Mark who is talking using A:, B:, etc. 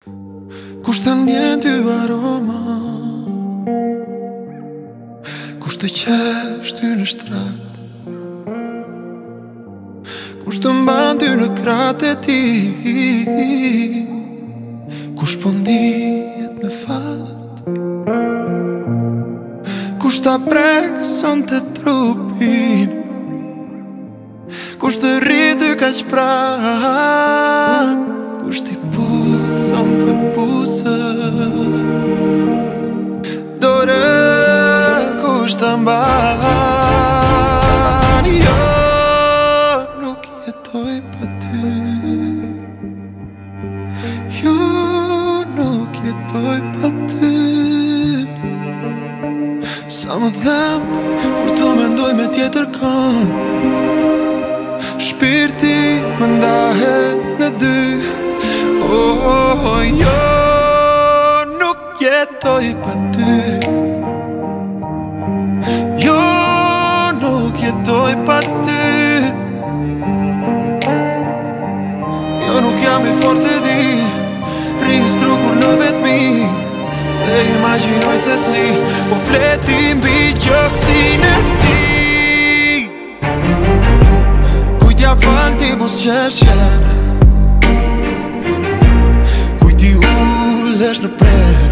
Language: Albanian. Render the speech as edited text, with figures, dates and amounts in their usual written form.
A: Kush të ndjen ty aroma, kush të qesh ty në shtrat, kush të mban ty në kratë e ti, kush po ndihet me fat, kush ta prek sonte trupin, kush të rrit ty kaq pran, kush t'i puth sonte pusën, dorën kush ta mban. Jo, nuk jetoj pa ty, jo, nuk jetoj pa ty. Sa më dhem kur të mendoj me tjetër kënd, shpirti më ndahet në dy. Oh, jo, nuk jetoj pa ty, jo, nuk jetoj pa ty. Jo, nuk jam I fort e di, ristrukur në vetmi, dhe imagjinoj se si po fleti mbi gjoksin e ti. Kujt ja fal ti busqeshjen, kujt I ullesh në preh,